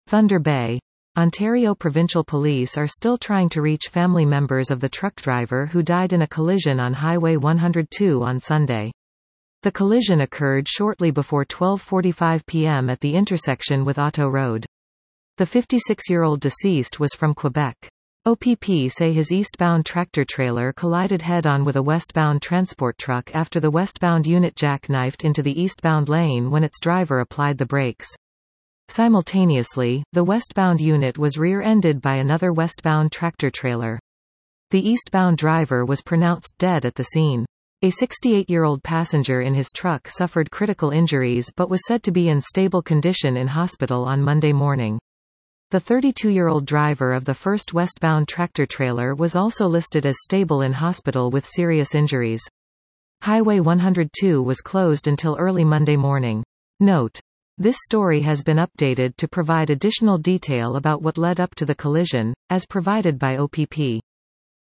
Thunder Bay. Ontario Provincial Police are still trying to reach family members of the truck driver who died in a collision on Highway 102 on Sunday. The collision occurred shortly before 12:45 p.m. at the intersection with Otto Road. The 56-year-old deceased was from Quebec. OPP say his eastbound tractor-trailer collided head-on with a westbound transport truck after the westbound unit jackknifed into the eastbound lane when its driver applied the brakes. Simultaneously, the westbound unit was rear-ended by another westbound tractor-trailer. The eastbound driver was pronounced dead at the scene. A 68-year-old passenger in his truck suffered critical injuries but was said to be in stable condition in hospital on Monday morning. The 32-year-old driver of the first westbound tractor-trailer was also listed as stable in hospital with serious injuries. Highway 102 was closed until early Monday morning. Note: this story has been updated to provide additional detail about what led up to the collision, as provided by OPP.